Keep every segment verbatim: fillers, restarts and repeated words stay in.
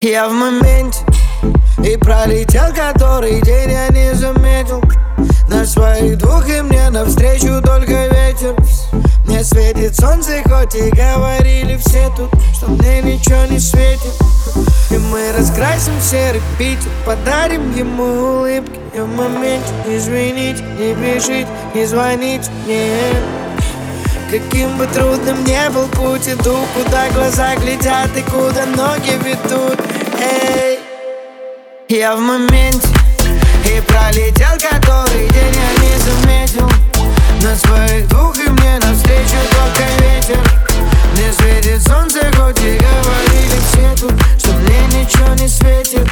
Я в моменте, и пролетел который день, я не заметил. На своих двух и мне навстречу только ветер. Мне светит солнце, хоть и говорили все тут, что мне ничего не светит. И мы раскрасим серый Питер, подарим ему улыбки. Я в моменте, извините, не бежите, не звоните мне. Каким бы трудным ни был путь, иду, куда глаза глядят и куда ноги ведут. Эй, я в моменте, и пролетел который день, я не заметил. На своих двух и мне навстречу только ветер. Мне светит солнце, хоть и говорили все тут, что мне ничего не светит.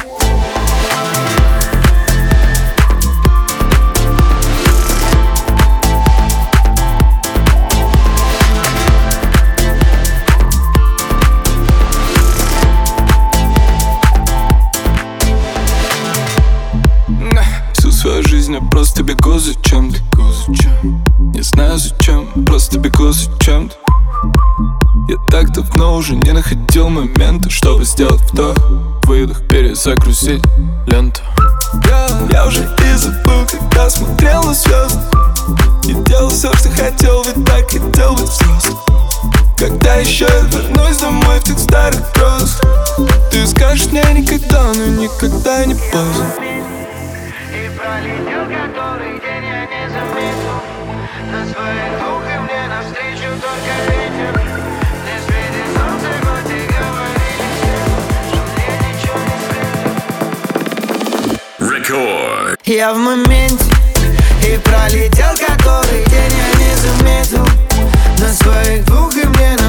Свою жизнь я просто бегу за чем-то. Не знаю зачем, просто бегу за чем-то. Я так давно уже не находил момента, чтобы сделать вдох, выдох, перезагрузить ленту. Я уже и забыл, когда смотрел на звезды, и делал все, что хотел, ведь так хотел быть взрослым. Когда еще я вернусь домой в тех старых грозах, ты скажешь мне никогда, но никогда не поздно. Пролетел который день, я не заметил. На своих двух и мне навстречу только ветер. Мне светит солнце, хоть и говорили все, что мне ничего не светит. Record. Я в моменте, и пролетел который день, я не заметил. На своих двух и мне